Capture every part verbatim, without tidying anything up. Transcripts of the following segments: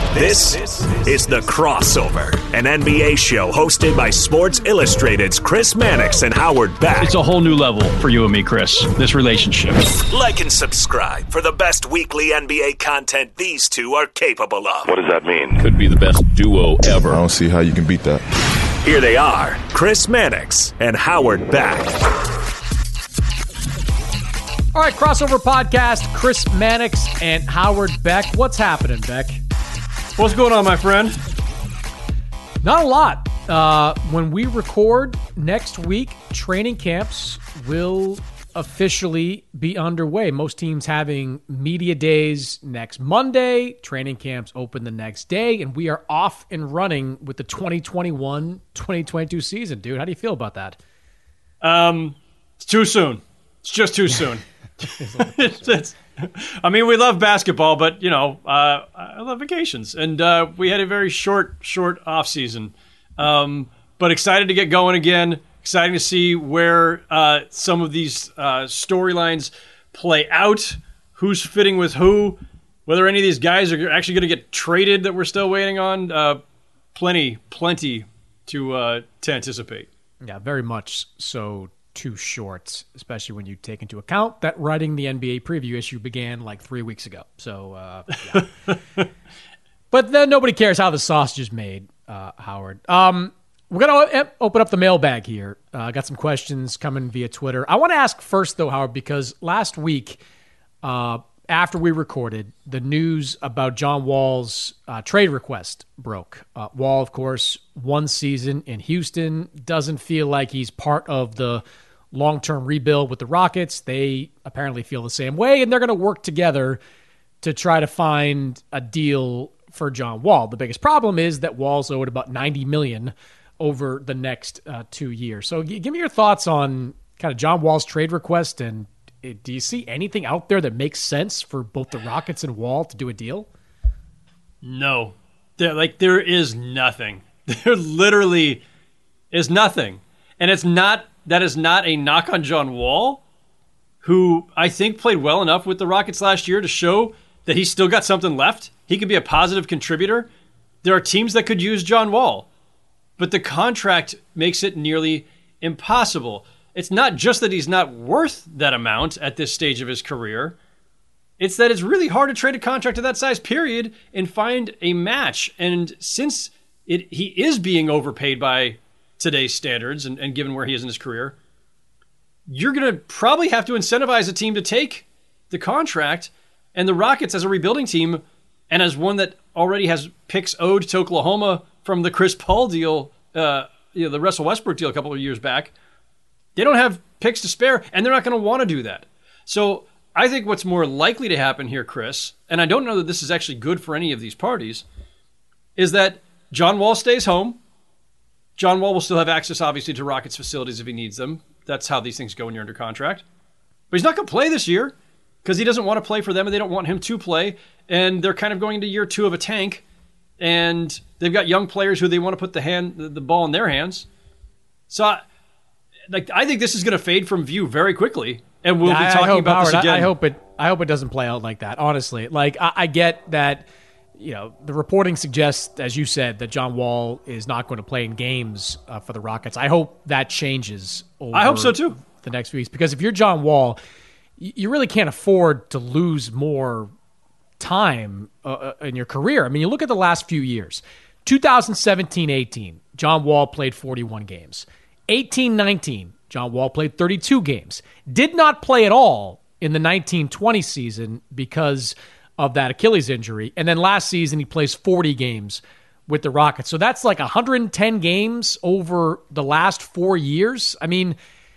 This is The Crossover, an N B A show hosted by Sports Illustrated's Chris Mannix and Howard Beck. It's a whole new level for you and me, Chris, this relationship. Like and subscribe for the best weekly N B A content these two are capable of. What does that mean? Could be the best duo ever. I don't see how you can beat that. Here they are, Chris Mannix and Howard Beck. All right, Crossover Podcast, Chris Mannix and Howard Beck. What's happening, Beck? What's going on, my friend? Not a lot. Uh, when we record next week, training camps will officially be underway. Most teams having media days next Monday. Training camps open the next day, and we are off and running with the twenty twenty-one twenty twenty-two season. Dude, how do you feel about that? Um, it's too soon. It's just too soon. it's, it's, I mean, we love basketball, but, you know, uh, I love vacations. And uh, we had a very short, short off season. Um, but excited to get going again. Exciting to see where uh, some of these uh, storylines play out, who's fitting with who, whether any of these guys are actually going to get traded that we're still waiting on. Uh, plenty, plenty to uh, to anticipate. Yeah, very much so. Too short, especially when you take into account that writing the N B A preview issue began like three weeks ago. So, uh, yeah. But then nobody cares how the sausage is made, uh, Howard. Um, we're going to open up the mailbag here. I uh, got some questions coming via Twitter. I want to ask first, though, Howard, because last week, uh, after we recorded, the news about John Wall's uh, trade request broke. Uh, Wall, of course, one season in Houston, doesn't feel like he's part of the long-term rebuild with the Rockets. They apparently feel the same way, and they're going to work together to try to find a deal for John Wall. The biggest problem is that Wall's owed about ninety million dollars over the next uh, two years. So g- give me your thoughts on kind of John Wall's trade request, and do you see anything out there that makes sense for both the Rockets and Wall to do a deal? No. There, like, there is nothing. There literally is nothing. And it's not, that is not a knock on John Wall, who I think played well enough with the Rockets last year to show that he's still got something left. He could be a positive contributor. There are teams that could use John Wall, but the contract makes it nearly impossible. It's not just that he's not worth that amount at this stage of his career. It's that it's really hard to trade a contract of that size, period, and find a match. And since it, he is being overpaid by today's standards and, and given where he is in his career, you're going to probably have to incentivize a team to take the contract. And the Rockets, as a rebuilding team, and as one that already has picks owed to Oklahoma from the Chris Paul deal, uh, you know, the Russell Westbrook deal a couple of years back, they don't have picks to spare, and they're not going to want to do that. So I think what's more likely to happen here, Chris, and I don't know that this is actually good for any of these parties, is that John Wall stays home. John Wall will still have access, obviously, to Rockets facilities if he needs them. That's how these things go when you're under contract. But he's not going to play this year because he doesn't want to play for them, and they don't want him to play. And they're kind of going into year two of a tank, and they've got young players who they want to put the hand, the ball in their hands. So I, like, I think this is going to fade from view very quickly, and we'll yeah, be talking hope, about Howard, this again. I, I hope it. I hope it doesn't play out like that. Honestly, like I, I get that. You know, the reporting suggests, as you said, that John Wall is not going to play in games uh, for the Rockets. I hope that changes. Over I hope so too. The next weeks, because if you're John Wall, you really can't afford to lose more time uh, in your career. I mean, you look at the last few years. twenty seventeen eighteen, John Wall played forty-one games. eighteen nineteen, John Wall played thirty-two games. Did not play at all in the nineteen twenty season because of that Achilles injury. And then last season, he plays forty games with the Rockets. So that's like one hundred ten games over the last four years. I mean,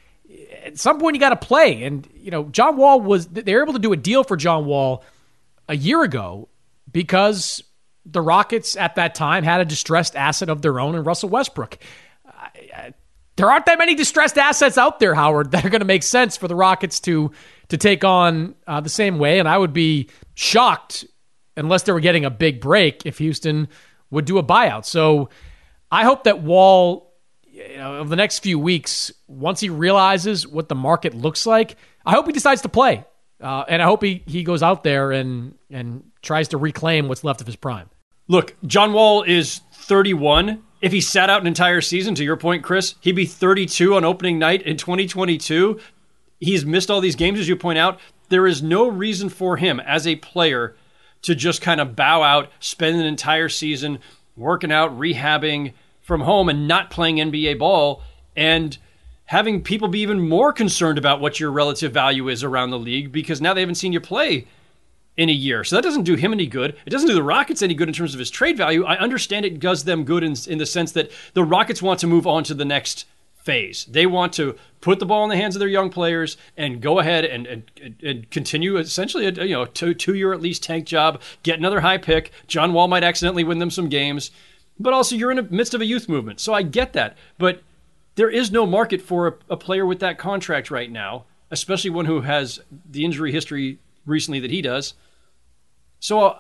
at some point you got to play. And, you know, John Wall was, they were able to do a deal for John Wall a year ago because the Rockets at that time had a distressed asset of their own in Russell Westbrook. I, I, there aren't that many distressed assets out there, Howard, that are going to make sense for the Rockets to to take on uh, the same way. And I would be shocked, unless they were getting a big break, if Houston would do a buyout. So I hope that Wall, you know, over the next few weeks, once he realizes what the market looks like, I hope he decides to play. Uh, and I hope he, he goes out there and and tries to reclaim what's left of his prime. Look, John Wall is thirty-one. If he sat out an entire season, to your point, Chris, he'd be thirty-two on opening night in twenty twenty-two. He's missed all these games, as you point out. There is no reason for him as a player to just kind of bow out, spend an entire season working out, rehabbing from home and not playing N B A ball and having people be even more concerned about what your relative value is around the league because now they haven't seen you play in a year. So that doesn't do him any good. It doesn't do the Rockets any good in terms of his trade value. I understand it does them good in, in the sense that the Rockets want to move on to the next phase. They want to put the ball in the hands of their young players and go ahead and and, and continue essentially a you know two two year at least tank job, get another high pick. John Wall might accidentally win them some games, but also you're in the midst of a youth movement. So I get that, but there is no market for a, a player with that contract right now, especially one who has the injury history recently that he does. So uh,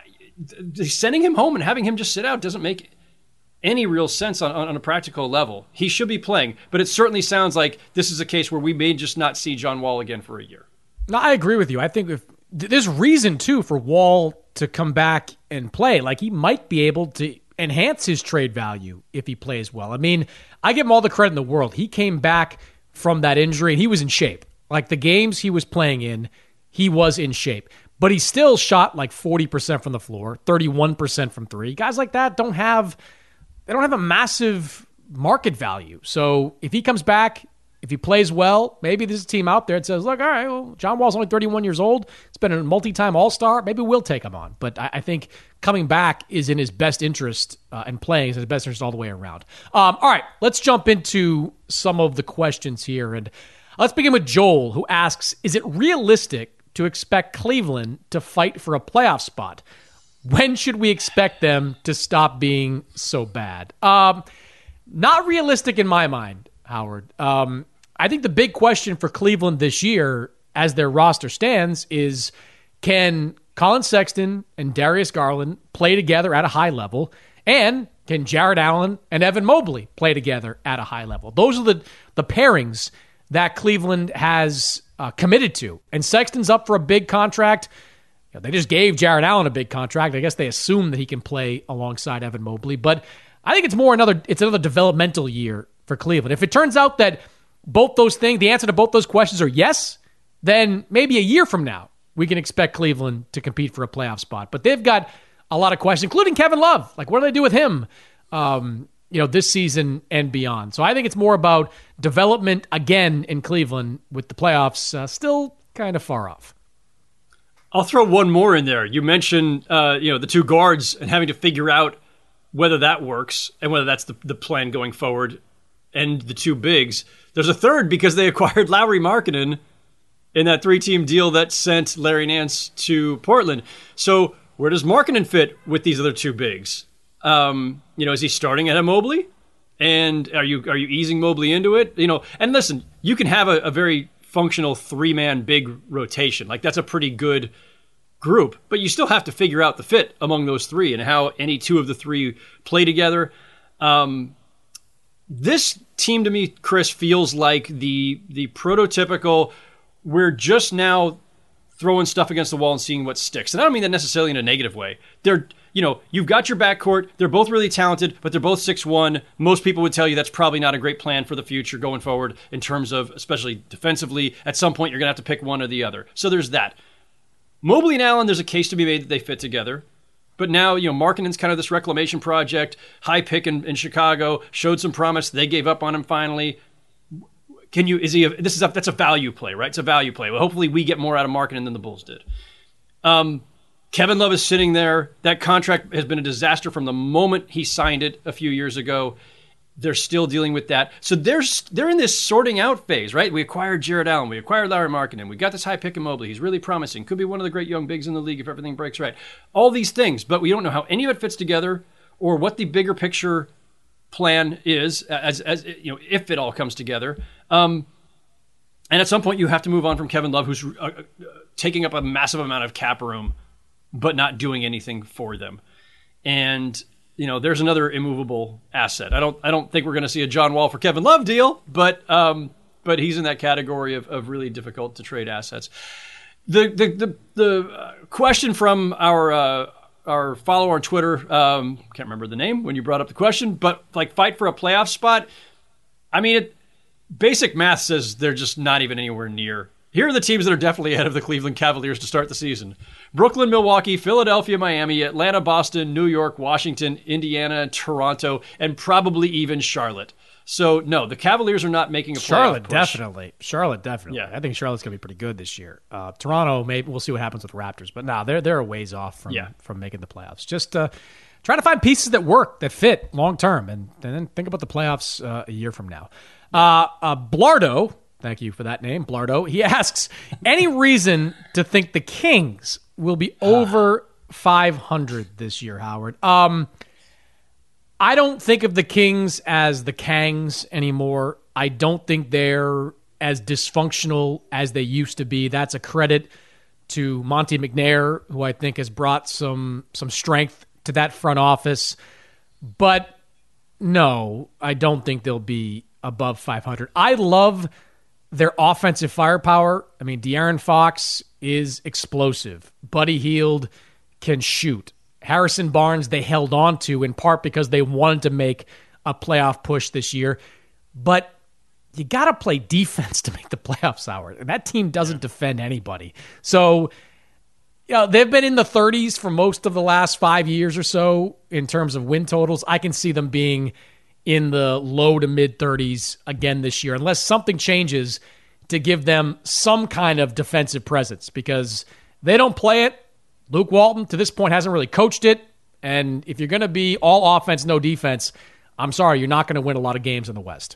I, sending him home and having him just sit out doesn't make any real sense on, on a practical level. He should be playing, but it certainly sounds like this is a case where we may just not see John Wall again for a year. No, I agree with you. I think if, there's reason, too, for Wall to come back and play. Like, he might be able to enhance his trade value if he plays well. I mean, I give him all the credit in the world. He came back from that injury, and he was in shape. Like, the games he was playing in, he was in shape. But he still shot like forty percent from the floor, thirty-one percent from three. Guys like that don't have... They don't have a massive market value. So if he comes back, if he plays well, maybe there's a team out there that says, look, all right, well, John Wall's only thirty-one years old. It's been a multi-time All-Star. Maybe we'll take him on. But I, I think coming back is in his best interest uh, and playing is in his best interest all the way around. Um, all right, let's jump into some of the questions here. And let's begin with Joel, who asks, is it realistic to expect Cleveland to fight for a playoff spot? When should we expect them to stop being so bad? Um, not realistic in my mind, Howard. Um, I think the big question for Cleveland this year, as their roster stands, is can Colin Sexton and Darius Garland play together at a high level? And can Jarrett Allen and Evan Mobley play together at a high level? Those are the, the pairings that Cleveland has uh, committed to. And Sexton's up for a big contract. You know, they just gave Jarrett Allen a big contract. I guess they assume that he can play alongside Evan Mobley. But I think it's more another it's another developmental year for Cleveland. If it turns out that both those things, the answer to both those questions are yes, then maybe a year from now we can expect Cleveland to compete for a playoff spot. But they've got a lot of questions, including Kevin Love. Like, what do they do with him, um, you know, this season and beyond? So I think it's more about development again in Cleveland, with the playoffs uh, still kind of far off. I'll throw one more in there. You mentioned, uh, you know, the two guards and having to figure out whether that works and whether that's the, the plan going forward, and the two bigs. There's a third because they acquired Lauri Markkanen in that three-team deal that sent Larry Nance to Portland. So where does Markkanen fit with these other two bigs? Um, you know, is he starting at a Mobley? And are you are you easing Mobley into it? You know, and listen, you can have a, a very functional three-man big rotation. Like, that's a pretty good group, but you still have to figure out the fit among those three and how any two of the three play together. Um, this team to me, Chris, feels like the the prototypical, we're just now throwing stuff against the wall and seeing what sticks. And I don't mean that necessarily in a negative way. They're, you know, you've got your backcourt. They're both really talented, but they're both six one. Most people would tell you that's probably not a great plan for the future going forward in terms of, especially defensively. At some point, you're going to have to pick one or the other. So there's that. Mobley and Allen, there's a case to be made that they fit together. But now, you know, Markkanen's kind of this reclamation project, high pick in, in Chicago, showed some promise. They gave up on him finally. Can you, is he, a, this is a, that's a value play, right? It's a value play. Well, hopefully we get more out of Markkanen than the Bulls did. Um, Kevin Love is sitting there. That contract has been a disaster from the moment he signed it a few years ago. They're still dealing with that. So they're, they're in this sorting out phase, right? We acquired Jarrett Allen. We acquired Lauri Markkanen. We got this high pick in Mobley. He's really promising. Could be one of the great young bigs in the league if everything breaks right. All these things, but we don't know how any of it fits together or what the bigger picture plan is, as, as you know, if it all comes together. Um, and at some point, you have to move on from Kevin Love, who's uh, uh, taking up a massive amount of cap room, but not doing anything for them. And you know, there's another immovable asset. I don't, I don't think we're going to see a John Wall for Kevin Love deal, but, um, but he's in that category of, of really difficult to trade assets. The, the, the, the question from our, uh, our follower on Twitter, um, can't remember the name when you brought up the question, but like fight for a playoff spot. I mean, it, basic math says they're just not even anywhere near. Here are the teams that are definitely ahead of the Cleveland Cavaliers to start the season: Brooklyn, Milwaukee, Philadelphia, Miami, Atlanta, Boston, New York, Washington, Indiana, Toronto, and probably even Charlotte. So, no, the Cavaliers are not making a playoff Charlotte, push. definitely. Charlotte, definitely. Yeah. I think Charlotte's going to be pretty good this year. Uh, Toronto, maybe we'll see what happens with Raptors. But no, they're, they're a ways off from, Yeah. from making the playoffs. Just uh, trying to find pieces that work, that fit long term, and, and then think about the playoffs uh, a year from now. Uh, uh, Blardo, thank you for that name, Blardo. He asks, any reason to think the Kings will be over five hundred this year, Howard? Um, I don't think of the Kings as the Kangs anymore. I don't think they're as dysfunctional as they used to be. That's a credit to Monty McNair, who I think has brought some some strength to that front office. But no, I don't think they'll be above five hundred. I love their offensive firepower. I mean, De'Aaron Fox is explosive. Buddy Hield can shoot. Harrison Barnes they held on to in part because they wanted to make a playoff push this year. But you got to play defense to make the playoffs, Howard. And that team doesn't defend anybody. So, you know, they've been in the thirties for most of the last five years or so in terms of win totals. I can see them being in the low to mid thirties again this year, unless something changes to give them some kind of defensive presence, because they don't play it. Luke Walton, to this point, hasn't really coached it. And if you're going to be all offense, no defense, I'm sorry, you're not going to win a lot of games in the West.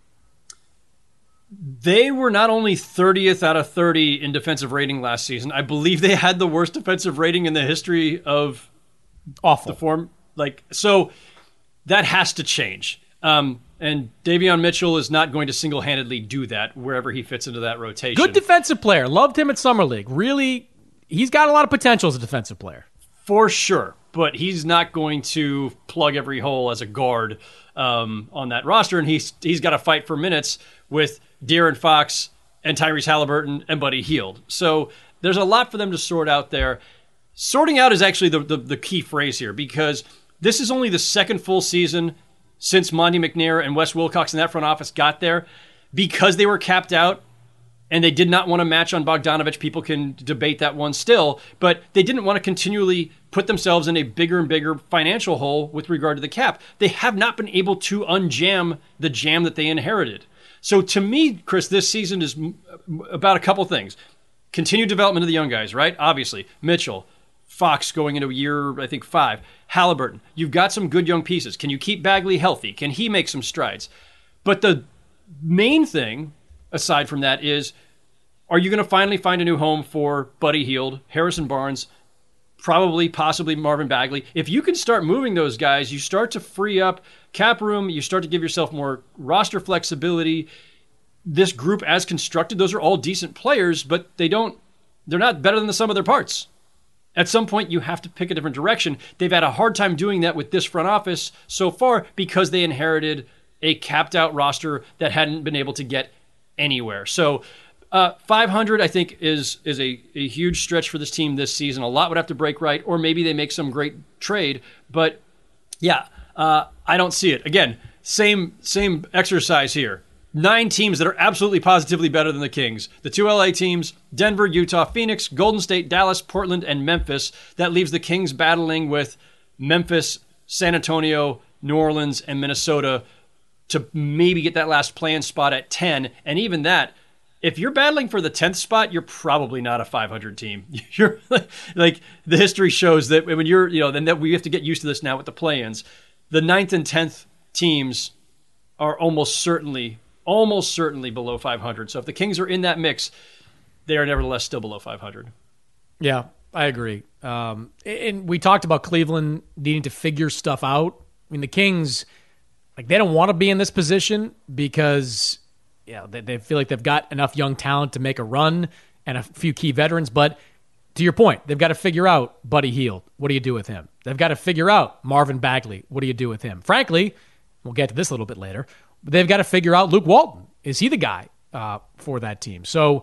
They were not only thirtieth out of thirty in defensive rating last season. I believe they had the worst defensive rating in the history of Awful. the form. Like, so that has to change. Um, and Davion Mitchell is not going to single-handedly do that wherever he fits into that rotation. Good defensive player. Loved him at Summer League. Really, he's got a lot of potential as a defensive player. For sure. But he's not going to plug every hole as a guard um, on that roster. And he's he's got to fight for minutes with De'Aaron Fox and Tyrese Halliburton and Buddy Hield. So there's a lot for them to sort out there. Sorting out is actually the, the, the key phrase here, because this is only the second full season since Monty McNair and Wes Wilcox in that front office got there. Because they were capped out and they did not want to match on Bogdanovich. People can debate that one still, but they didn't want to continually put themselves in a bigger and bigger financial hole with regard to the cap. They have not been able to unjam the jam that they inherited. So to me, Chris, this season is about a couple things. Continued development of the young guys, right? Obviously, Mitchell, Fox going into year, I think, five. Halliburton, you've got some good young pieces. Can you keep Bagley healthy? Can he make some strides? But the main thing, aside from that, is, are you going to finally find a new home for Buddy Hield, Harrison Barnes, probably, possibly Marvin Bagley? If you can start moving those guys, you start to free up cap room, you start to give yourself more roster flexibility. This group as constructed, those are all decent players, but they don't, they're not better than the sum of their parts. At some point, you have to pick a different direction. They've had a hard time doing that with this front office so far because they inherited a capped out roster that hadn't been able to get anywhere. So uh, five hundred, I think, is is a, a huge stretch for this team this season. A lot would have to break right, or maybe they make some great trade. But yeah, uh, I don't see it. Again, same same exercise here. Nine teams that are absolutely positively better than the Kings. The two L A teams, Denver, Utah, Phoenix, Golden State, Dallas, Portland, and Memphis. That leaves the Kings battling with Memphis, San Antonio, New Orleans, and Minnesota to maybe get that last play-in spot at ten. And even that, if you're battling for the tenth spot, you're probably not a five hundred team. You're like, the history shows that when you're, you know, then that we have to get used to this now with the play-ins. The ninth and tenth teams are almost certainly almost certainly below five hundred. So if the Kings are in that mix, they are nevertheless still below five hundred. Yeah, I agree. Um, and we talked about Cleveland needing to figure stuff out. I mean, the Kings, like, they don't want to be in this position because, you know, they, they feel like they've got enough young talent to make a run and a few key veterans. But to your point, they've got to figure out Buddy Hield. What do you do with him? They've got to figure out Marvin Bagley. What do you do with him? Frankly, we'll get to this a little bit later, but they've got to figure out Luke Walton. Is he the guy uh, for that team? So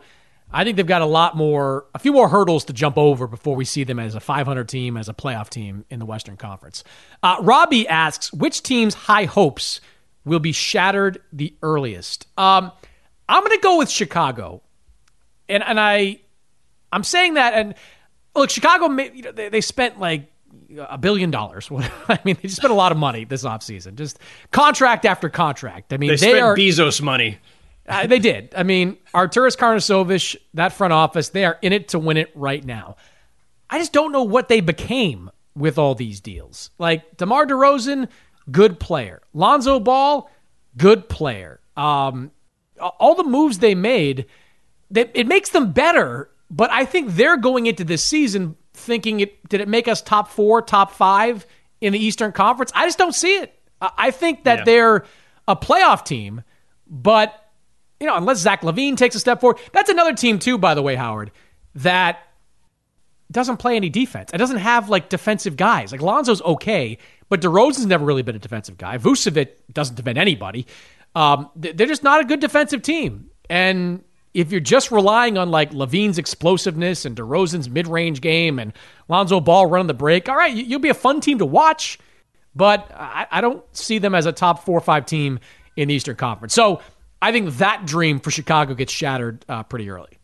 I think they've got a lot more, a few more hurdles to jump over before we see them as a five hundred team, as a playoff team in the Western Conference. Uh, Robbie asks, which team's high hopes will be shattered the earliest? Um, I'm going to go with Chicago. And and I, I'm saying that, and look, Chicago, you know, they, they spent like a billion dollars. I mean, they just spent a lot of money this offseason. Just contract after contract. I mean, they, they spent are, Bezos money. Uh, they did. I mean, Arturas Karnisovas, that front office, they are in it to win it right now. I just don't know what they became with all these deals. Like, DeMar DeRozan, good player. Lonzo Ball, good player. Um, all the moves they made, they, it makes them better, but I think they're going into this season thinking, it did it make us top four, top five in the Eastern Conference? I just don't see it. I think that yeah. they're a playoff team, but you know, unless Zach LaVine takes a step forward. That's another team too, by the way, Howard, that doesn't play any defense. It doesn't have like defensive guys. Like Lonzo's okay, but DeRozan's never really been a defensive guy. Vucevic doesn't defend anybody. Um, they're just not a good defensive team. And if you're just relying on like LaVine's explosiveness and DeRozan's mid-range game and Lonzo Ball running the break, all right, you'll be a fun team to watch, but I, I don't see them as a top four or five team in the Eastern Conference. So I think that dream for Chicago gets shattered uh, pretty early.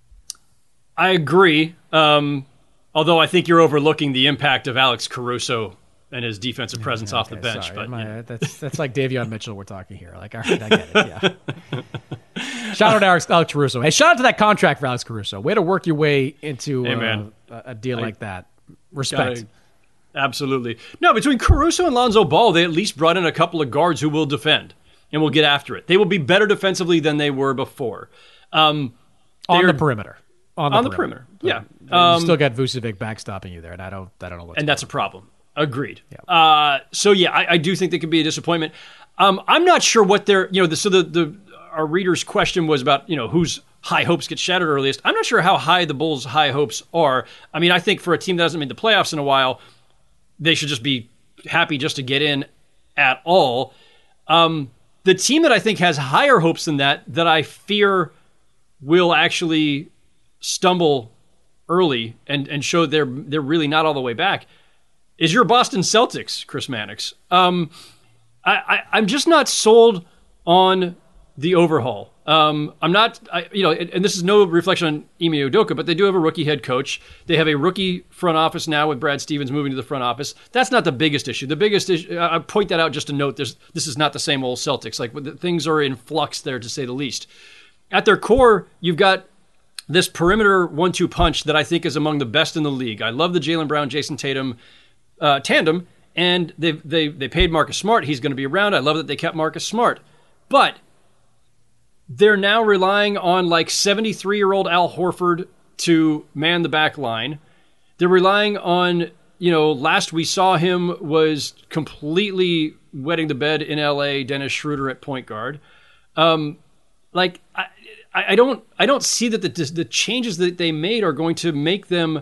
I agree. Um, although I think you're overlooking the impact of Alex Caruso and his defensive presence yeah, okay, off the bench. Sorry. But My, yeah. that's that's like Davion Mitchell we're talking here. Like, all right, I get it. Yeah. Shout out to Alex, Alex Caruso. Hey, shout out to that contract for Alex Caruso. Way to work your way into hey, uh, a, a deal I, like that. Respect. Gotta, absolutely. No, between Caruso and Lonzo Ball, they at least brought in a couple of guards who will defend and will get after it. They will be better defensively than they were before. Um, on the perimeter. On the on perimeter. the perimeter, yeah. You Um, still got Vucevic backstopping you there, and I don't, I don't know what's And that's on. a problem. Agreed. Yeah. Uh, so yeah, I, I do think they could be a disappointment. Um, I'm not sure what they're, you know, the, so the, the our reader's question was about, you know, whose high hopes get shattered earliest. I'm not sure how high the Bulls' high hopes are. I mean, I think for a team that hasn't made the playoffs in a while, they should just be happy just to get in at all. Um, the team that I think has higher hopes than that, that I fear will actually stumble early and, and show they're they're really not all the way back, is your Boston Celtics, Chris Mannix. Um, I, I, I'm just not sold on the overhaul. Um, I'm not, I, you know, and, and this is no reflection on Ime Udoka, but they do have a rookie head coach. They have a rookie front office now with Brad Stevens moving to the front office. That's not the biggest issue. The biggest issue, I point that out just to note, this, this is not the same old Celtics. Like, things are in flux there, to say the least. At their core, you've got this perimeter one two punch that I think is among the best in the league. I love the Jaylen Brown, Jason Tatum uh, tandem, and they they they paid Marcus Smart. He's going to be around. I love that they kept Marcus Smart. But they're now relying on like seventy-three-year-old Al Horford to man the back line. They're relying on, you know, last we saw him was completely wetting the bed in L A, Dennis Schroeder at point guard. Um, like, I, I don't I don't see that the the changes that they made are going to make them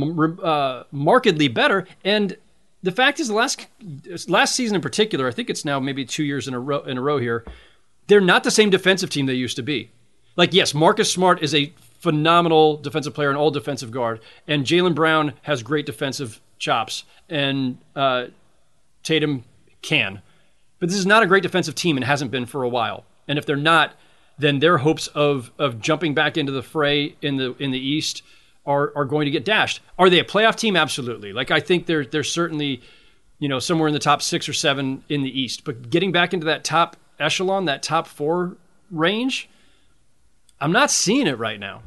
uh, markedly better. And the fact is, the last last season in particular, I think it's now maybe two years in a row in a row here, they're not the same defensive team they used to be. Like, yes, Marcus Smart is a phenomenal defensive player, an all defensive guard, and Jaylen Brown has great defensive chops, and uh, Tatum can. But this is not a great defensive team and hasn't been for a while. And if they're not, then their hopes of of jumping back into the fray in the in the East are are going to get dashed. Are they a playoff team? Absolutely. Like, I think they're they're certainly, you know, somewhere in the top six or seven in the East. But getting back into that top echelon, that top four range, I'm not seeing it right now.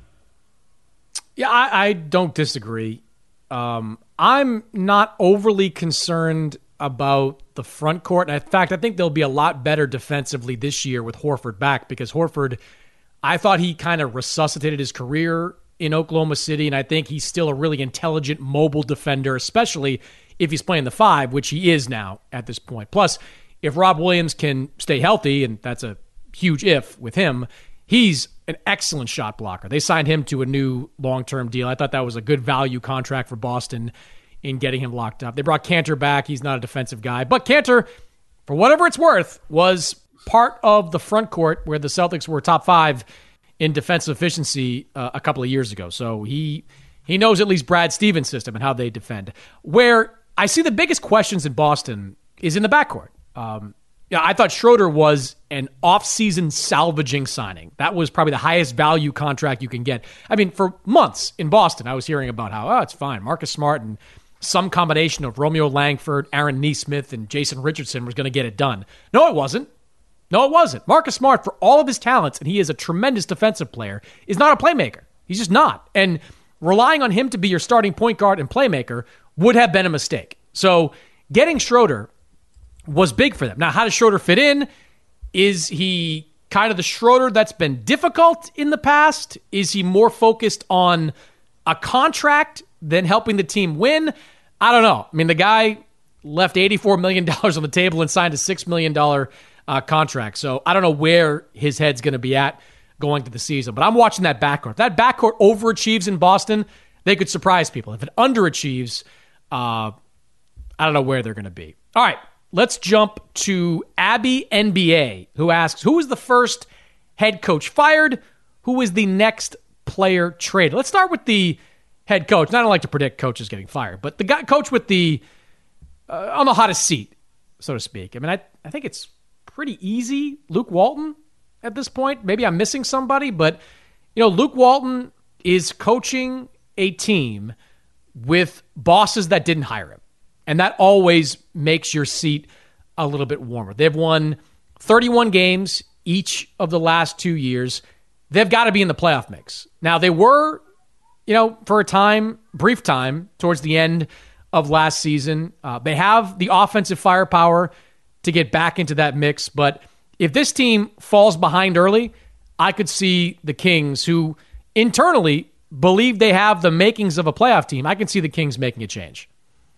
Yeah, I, I don't disagree. Um, I'm not overly concerned about the front court. And in fact, I think they'll be a lot better defensively this year with Horford back, because Horford, I thought he kind of resuscitated his career in Oklahoma City, and I think he's still a really intelligent, mobile defender, especially if he's playing the five, which he is now at this point. Plus, if Rob Williams can stay healthy, and that's a huge if with him, he's an excellent shot blocker. They signed him to a new long-term deal. I thought that was a good value contract for Boston in getting him locked up. They brought Cantor back. He's not a defensive guy. But Cantor, for whatever it's worth, was part of the front court where the Celtics were top five in defensive efficiency uh, a couple of years ago. So he he knows at least Brad Stevens' system and how they defend. Where I see the biggest questions in Boston is in the backcourt. Um, yeah, I thought Schroeder was an off-season salvaging signing. That was probably the highest value contract you can get. I mean, for months in Boston, I was hearing about how, oh, it's fine. Marcus Smart and some combination of Romeo Langford, Aaron Nesmith, and Jason Richardson was going to get it done. No, it wasn't. No, it wasn't. Marcus Smart, for all of his talents, and he is a tremendous defensive player, is not a playmaker. He's just not. And relying on him to be your starting point guard and playmaker would have been a mistake. So getting Schroeder was big for them. Now, how does Schroeder fit in? Is he kind of the Schroeder that's been difficult in the past? Is he more focused on a contract than helping the team win? I don't know. I mean, the guy left eighty-four million dollars on the table and signed a six million dollars uh, contract. So I don't know where his head's going to be at going to the season. But I'm watching that backcourt. If that backcourt overachieves in Boston, they could surprise people. If it underachieves, uh, I don't know where they're going to be. All right. Let's jump to Abby N B A, who asks, who was the first head coach fired? Who was the next player traded? Let's start with the head coach. And I don't like to predict coaches getting fired, but the guy coach with the uh, on the hottest seat, so to speak. I mean, I, I think it's pretty easy. Luke Walton at this point. Maybe I'm missing somebody, but you know, Luke Walton is coaching a team with bosses that didn't hire him. And that always makes your seat a little bit warmer. They've won thirty-one games each of the last two years. They've got to be in the playoff mix. Now, they were, you know, for a time, brief time, towards the end of last season. Uh, they have the offensive firepower to get back into that mix. But if this team falls behind early, I could see the Kings, who internally believe they have the makings of a playoff team, I can see the Kings making a change.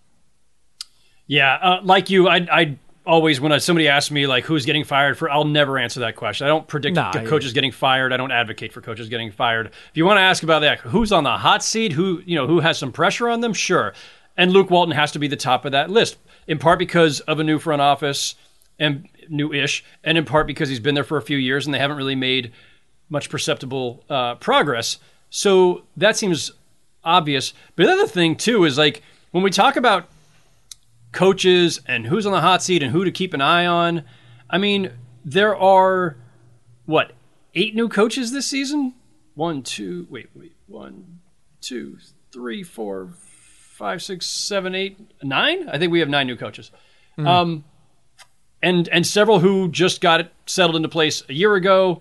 Yeah, uh, like you, I I always, when somebody asks me, like, who's getting fired for, I'll never answer that question. I don't predict nah, the coaches getting fired. I don't advocate for coaches getting fired. If you want to ask about that, who's on the hot seat, who, you know, who has some pressure on them, sure. And Luke Walton has to be the top of that list, in part because of a new front office, and new-ish, and in part because he's been there for a few years and they haven't really made much perceptible uh, progress. So that seems obvious. But the other thing, too, is, like, when we talk about coaches and who's on the hot seat and who to keep an eye on, I mean, there are, what, eight new coaches this season? One, two, wait, wait, one, two, three, four, five, six, seven, eight, nine? I think we have nine new coaches. Mm-hmm. Um, and and several who just got it settled into place a year ago.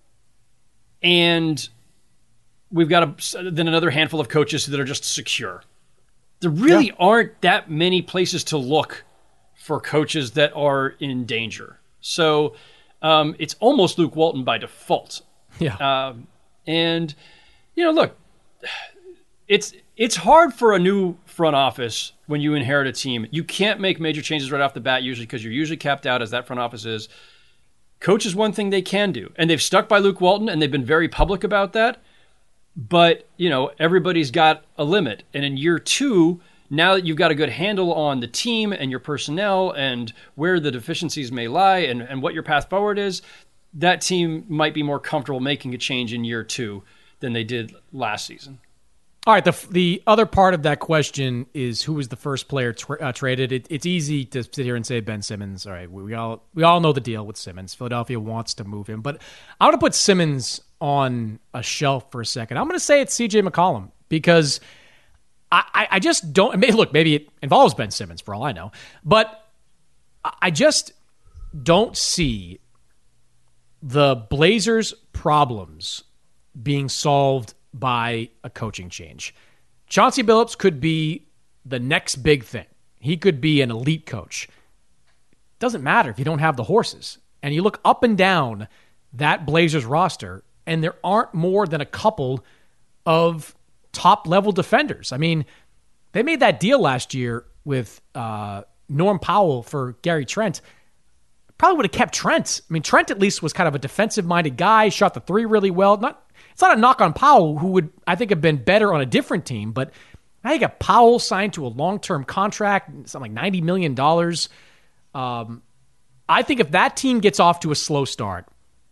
And we've got a, then another handful of coaches that are just secure. There really yeah. aren't that many places to look for coaches that are in danger. So um, it's almost Luke Walton by default. Yeah. Um, and, you know, look, it's it's hard for a new front office when you inherit a team. You can't make major changes right off the bat usually because you're usually capped out, as that front office is. Coach is one thing they can do. And they've stuck by Luke Walton, and they've been very public about that. But, you know, everybody's got a limit. And in year two, now that you've got a good handle on the team and your personnel and where the deficiencies may lie and, and what your path forward is, that team might be more comfortable making a change in year two than they did last season. All right, the the other part of that question is who was the first player tra- uh, traded. It, it's easy to sit here and say Ben Simmons. All right, we, we all we all know the deal with Simmons. Philadelphia wants to move him, but I want to put Simmons on a shelf for a second. I'm going to say it's C J McCollum because I, I, I just don't. I mean, look, maybe it involves Ben Simmons for all I know, but I just don't see the Blazers' problems being solved by a coaching change. Chauncey Billups could be the next big thing. He could be an elite coach. Doesn't matter if you don't have the horses. And you look up and down that Blazers roster, and there aren't more than a couple of top-level defenders. I mean, they made that deal last year with uh, Norm Powell for Gary Trent. Probably would have kept Trent. I mean, Trent at least was kind of a defensive-minded guy, shot the three really well. Not It's not a knock on Powell, who would, I think, have been better on a different team, but now you got Powell signed to a long-term contract, something like ninety million dollars. Um, I think if that team gets off to a slow start,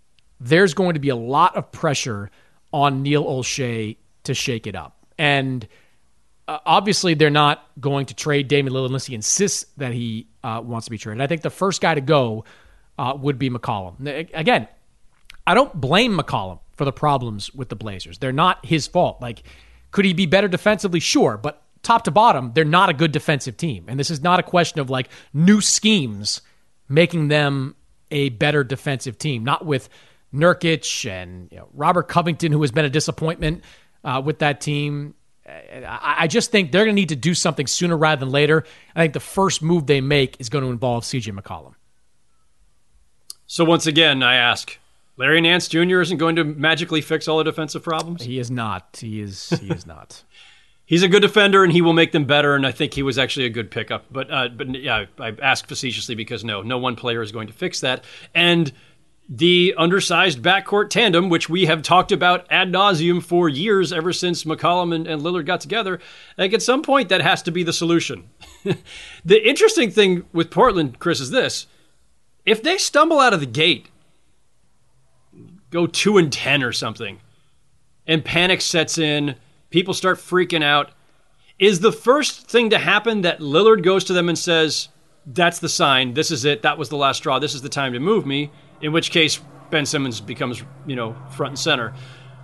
there's going to be a lot of pressure on Neil Olshey to shake it up. And uh, obviously they're not going to trade Damian Lillard unless he insists that he uh, wants to be traded. I think the first guy to go uh, would be McCollum. Again, I don't blame McCollum for the problems with the Blazers. They're not his fault. Like, could he be better defensively? Sure, but top to bottom, they're not a good defensive team. And this is not a question of like new schemes making them a better defensive team. Not with Nurkic and you know, Robert Covington, who has been a disappointment uh, with that team. I, I just think they're going to need to do something sooner rather than later. I think the first move they make is going to involve C J McCollum. So once again, I ask, Larry Nance Junior isn't going to magically fix all the defensive problems? He is not. He is. He is not. He's a good defender, and he will make them better, and I think he was actually a good pickup. But, uh, but yeah, I ask facetiously because, no, no one player is going to fix that. And the undersized backcourt tandem, which we have talked about ad nauseum for years, ever since McCollum and, and Lillard got together, like at some point that has to be the solution. The interesting thing with Portland, Chris, is this. If they stumble out of the gate, go two and ten or something, and panic sets in, people start freaking out, is the first thing to happen that Lillard goes to them and says, that's the sign, this is it, that was the last straw, this is the time to move me, in which case Ben Simmons becomes, you know, front and center?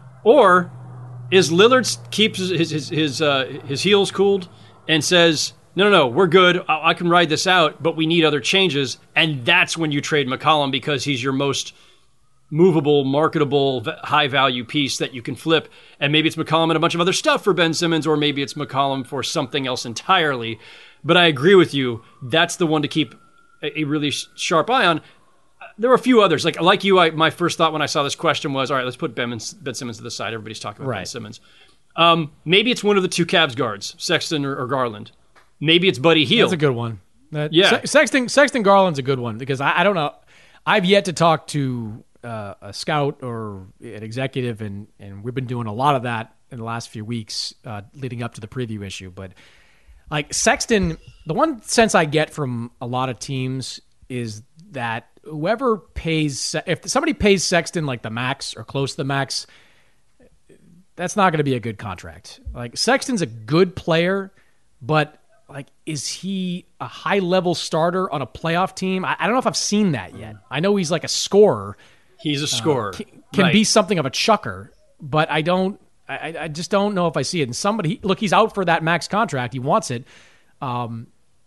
Or is Lillard keeps his his his, uh, his heels cooled and says, no, no, no, we're good, I-, I can ride this out, but we need other changes, and that's when you trade McCollum because he's your most movable, marketable, high-value piece that you can flip, and maybe it's McCollum and a bunch of other stuff for Ben Simmons, or maybe it's McCollum for something else entirely. But I agree with you, that's the one to keep a, a really sharp eye on. There were a few others. Like like you, I, my first thought when I saw this question was, all right, let's put Ben, Ben Simmons to the side. Everybody's talking about right. Ben Simmons. Um, maybe it's one of the two Cavs guards, Sexton or, or Garland. Maybe it's Buddy Hield. That's a good one. That, yeah. Sexton, Sexton Garland's a good one because I, I don't know. I've yet to talk to Uh, a scout or an executive, and, and we've been doing a lot of that in the last few weeks uh, leading up to the preview issue. But like Sexton, the one sense I get from a lot of teams is that whoever pays, if somebody pays Sexton like the max or close to the max, that's not going to be a good contract. Like Sexton's a good player, but like, is he a high-level starter on a playoff team? I, I don't know if I've seen that yet. I know he's like a scorer. He's a scorer. Uh, can can right. be something of a chucker, but I don't. I, I just don't know if I see it. And somebody, look, he's out for that max contract. He wants it. Um,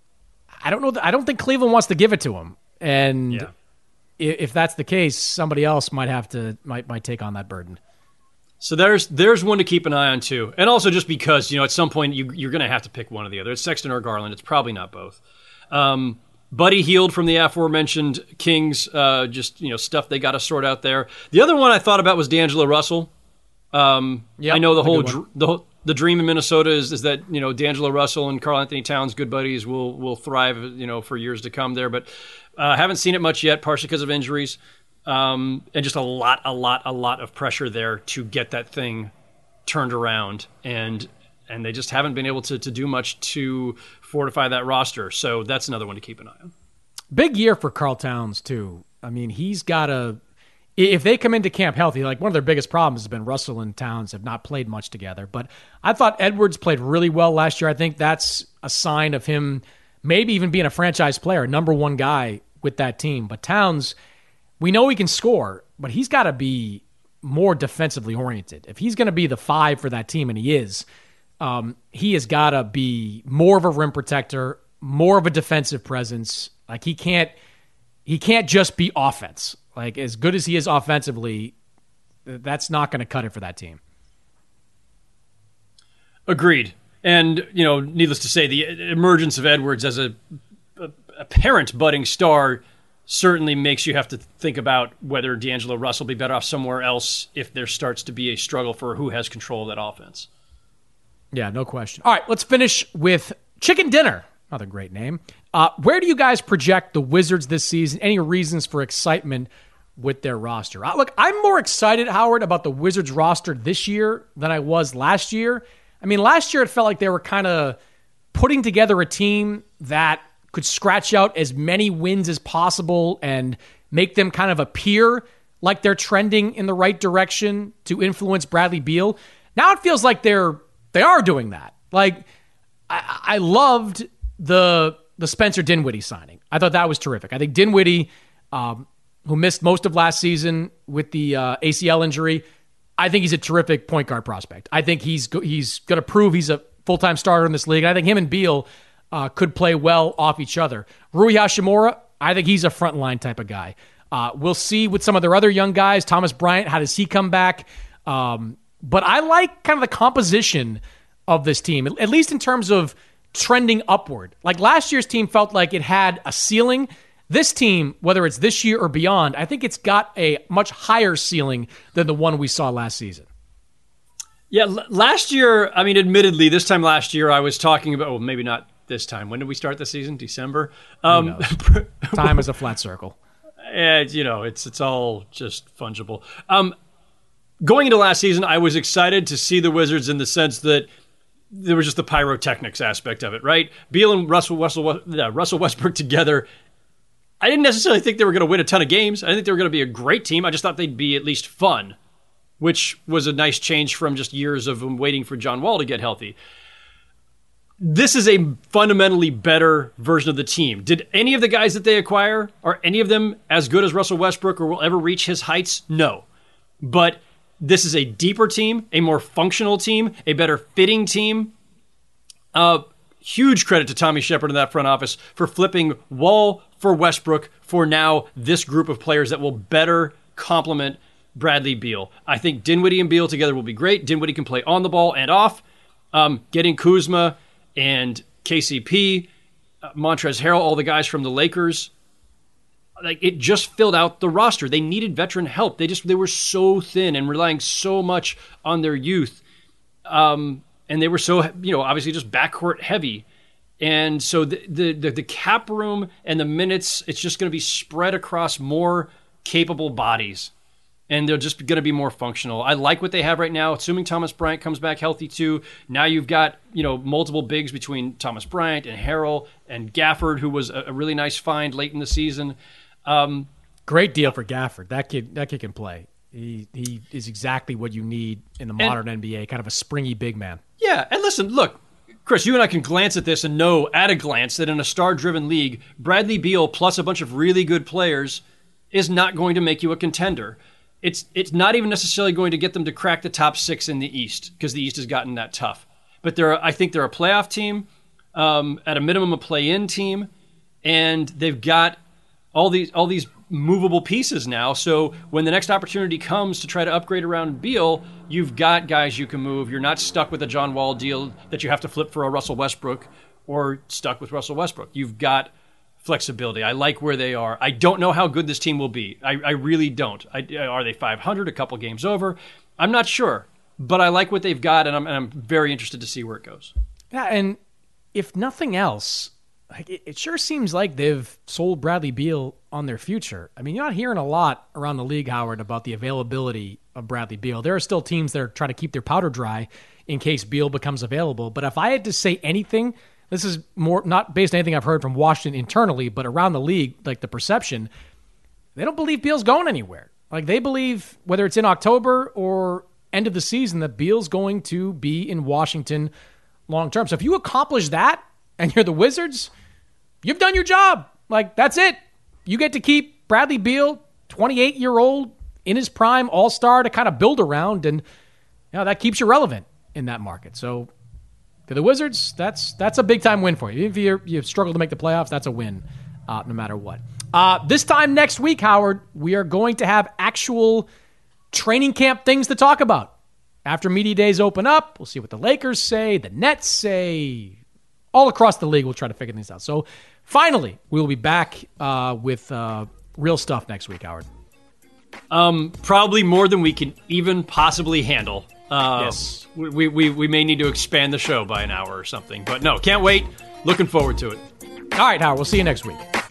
I don't know. That, I don't think Cleveland wants to give it to him. And yeah. if, if that's the case, somebody else might have to might might take on that burden. So there's there's one to keep an eye on too, and also just because you know at some point you you're going to have to pick one or the other. It's Sexton or Garland. It's probably not both. Um, Buddy Hield from the aforementioned Kings, uh, just you know stuff they got to sort out there. The other one I thought about was D'Angelo Russell. Um, yep, I know the whole dr- the whole, the dream in Minnesota is is that you know D'Angelo Russell and Karl Anthony Towns, good buddies, will will thrive you know for years to come there. But uh, haven't seen it much yet, partially because of injuries, um, and just a lot, a lot, a lot of pressure there to get that thing turned around, and and they just haven't been able to to do much to fortify that roster. So that's another one to keep an eye on. Big year for Karl Towns too. I mean, he's got a. If they come into camp healthy, like one of their biggest problems has been Russell and Towns have not played much together. But I thought Edwards played really well last year. I think that's a sign of him maybe even being a franchise player, number one guy with that team. But Towns, we know he can score, but he's got to be more defensively oriented. If he's going to be the five for that team, and he is, um, he has got to be more of a rim protector, more of a defensive presence. Like he can't, he can't just be offense. Like, as good as he is offensively, that's not going to cut it for that team. Agreed. And, you know, needless to say, the emergence of Edwards as a, a apparent budding star certainly makes you have to think about whether D'Angelo Russell will be better off somewhere else if there starts to be a struggle for who has control of that offense. Yeah, no question. All right, let's finish with Chicken Dinner. Another great name. Uh, where do you guys project the Wizards this season? Any reasons for excitement with their roster? Uh, look, I'm more excited, Howard, about the Wizards roster this year than I was last year. I mean, last year it felt like they were kind of putting together a team that could scratch out as many wins as possible and make them kind of appear like they're trending in the right direction to influence Bradley Beal. Now it feels like they're they are doing that. Like I, I loved the the Spencer Dinwiddie signing. I thought that was terrific. I think Dinwiddie, um, who missed most of last season with the uh, A C L injury, I think he's a terrific point guard prospect. I think he's go- he's going to prove he's a full-time starter in this league. And I think him and Beal uh, could play well off each other. Rui Hachimura, I think he's a frontline type of guy. Uh, we'll see with some of their other young guys. Thomas Bryant, how does he come back? Um, but I like kind of the composition of this team, at least in terms of trending upward. Like last year's team felt like it had a ceiling. This team, whether it's this year or beyond, I think it's got a much higher ceiling than the one we saw last season. Yeah, l- last year, I mean, admittedly, this time last year, I was talking about, well, maybe not this time. When did we start the season? December? Um, Time is a flat circle. And, you know, it's it's all just fungible. Um, going into last season, I was excited to see the Wizards in the sense that there was just the pyrotechnics aspect of it, right? Beal and Russell, Russell, uh, Russell Westbrook together. I didn't necessarily think they were going to win a ton of games. I didn't think they were going to be a great team. I just thought they'd be at least fun, which was a nice change from just years of them waiting for John Wall to get healthy. This is a fundamentally better version of the team. Did any of the guys that they acquire, are any of them as good as Russell Westbrook or will ever reach his heights? No. But this is a deeper team, a more functional team, a better fitting team. Uh, huge credit to Tommy Shepard in that front office for flipping Wall for Westbrook for now this group of players that will better complement Bradley Beal. I think Dinwiddie and Beal together will be great. Dinwiddie can play on the ball and off. Um, getting Kuzma and K C P, uh, Montrezl Harrell, all the guys from the Lakers, like it just filled out the roster. They needed veteran help. They just they were so thin and relying so much on their youth, um, and they were so you know obviously just backcourt heavy. And so the, the the the cap room and the minutes, it's just going to be spread across more capable bodies. And they're just going to be more functional. I like what they have right now, assuming Thomas Bryant comes back healthy too. Now you've got, you know, multiple bigs between Thomas Bryant and Harrell and Gafford, who was a, a really nice find late in the season. Um, Great deal for Gafford. That kid, that kid can play. He he is exactly what you need in the modern and, N B A, kind of a springy big man. Yeah, and listen, look, Chris, you and I can glance at this and know at a glance that in a star-driven league, Bradley Beal plus a bunch of really good players is not going to make you a contender. It's it's not even necessarily going to get them to crack the top six in the East because the East has gotten that tough. But they're I think they're a playoff team, um, at a minimum a play-in team, and they've got all these all these movable pieces now. So when the next opportunity comes to try to upgrade around Beal, you've got guys you can move. You're not stuck with a John Wall deal that you have to flip for a Russell Westbrook or stuck with Russell Westbrook. You've got flexibility. I like where they are. I don't know how good this team will be. I, I really don't. I, are they five hundred, a couple games over? I'm not sure, but I like what they've got, and I'm, and I'm very interested to see where it goes. Yeah, and if nothing else, like it, it sure seems like they've sold Bradley Beal on their future. I mean, you're not hearing a lot around the league, Howard, about the availability of Bradley Beal. There are still teams that are trying to keep their powder dry in case Beal becomes available. But if I had to say anything, this is more not based on anything I've heard from Washington internally, but around the league, like the perception, they don't believe Beal's going anywhere. Like they believe, whether it's in October or end of the season, that Beal's going to be in Washington long term. So if you accomplish that and you're the Wizards, you've done your job. Like that's it. You get to keep Bradley Beal, twenty-eight-year-old in his prime, all-star to kind of build around, and you know, that keeps you relevant in that market. So for the Wizards, that's that's a big-time win for you. Even if you're, you've struggled to make the playoffs, that's a win uh, no matter what. Uh, this time next week, Howard, we are going to have actual training camp things to talk about. After media days open up, we'll see what the Lakers say, the Nets say. All across the league, we'll try to figure things out. So finally, we will be back uh, with uh, real stuff next week, Howard. Um, probably more than we can even possibly handle. Uh, yes. We, we, we may need to expand the show by an hour or something. But no, can't wait. Looking forward to it. All right, Howard, we'll see you next week.